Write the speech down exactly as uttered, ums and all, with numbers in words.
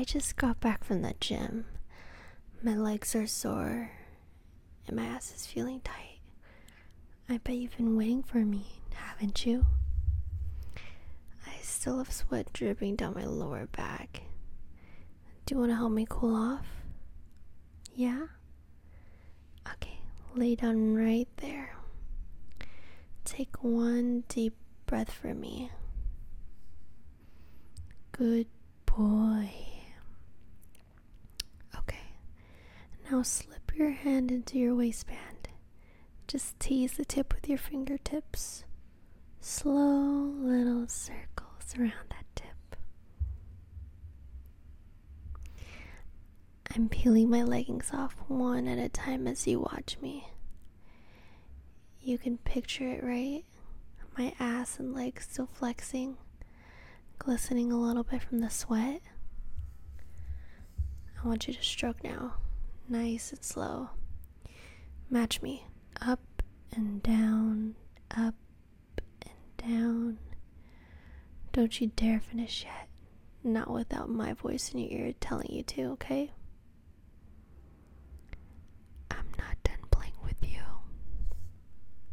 just got back from the gym. My legs are sore and my ass is feeling tight. I bet you've been waiting for me, haven't you? I still have sweat dripping down my lower back. Do you want to help me cool off? Yeah? Okay, lay down right there. Take one deep breath for me. Good boy. Okay, now slip your hand into your waistband. Just tease the tip with your fingertips. Slow little circles around that tip. I'm peeling my leggings off one at a time as you watch me. You can picture it, right? My ass and legs still flexing, glistening a little bit from the sweat. I want you to stroke now, nice and slow. Match me, up and down, up and down. Don't you dare finish yet, not without my voice in your ear telling you to, okay?